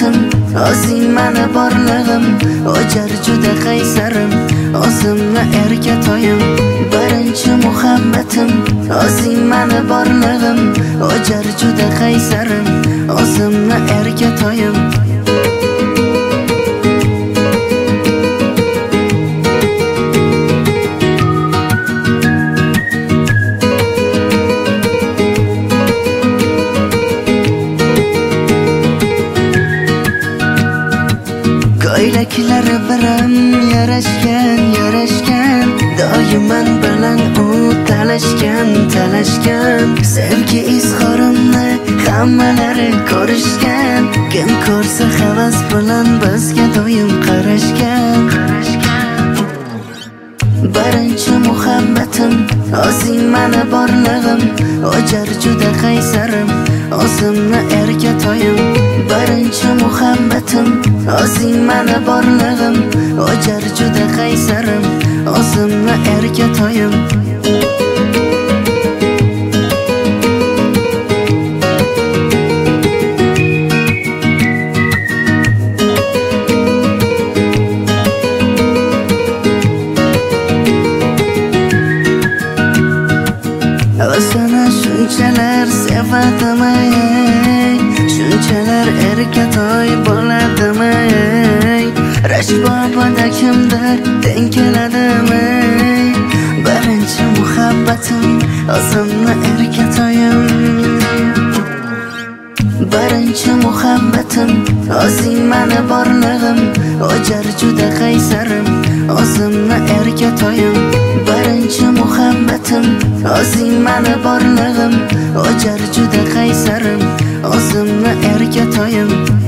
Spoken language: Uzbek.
muhabbatim, o'zing mani borlig'im, o'jar juda qaysarim, o'zimni erka toyim. Birinchi muhabbatim, o'zing mani borlig'im, o'jar juda qaysarim, o'zimni erka toyim. Ko'ylaklari biram yarashgan, doiman bilan u talashgan. Sevgi izhorimni hammalari ko'rishgan, kim ko'rsa havas bilan bizga doim qarashgan. Birinchi muhabbatim, o'zing mani borlig'im, o'jar juda qaysarim, o'zimni erka toyim. Birinchi muhabbatim, o'zing mani borlig'im, o'jar juda qaysarim, o'zimni erka toyim. O'zini shunchalar sevadimi, shunchalar erka toy bo'ladimi? Rashbobada kimdir teng keladimi? Birinchi muhabbatim, o'zimni erka toyim. Birinchi muhabbatim, o'zing mani borlig'im, o'jar juda qaysarim, o'zimni erka toyim. Birinchi muhabbatim, o'zing mani borlig'im, o'jar juda qaysarim, o'zimni erka toyim.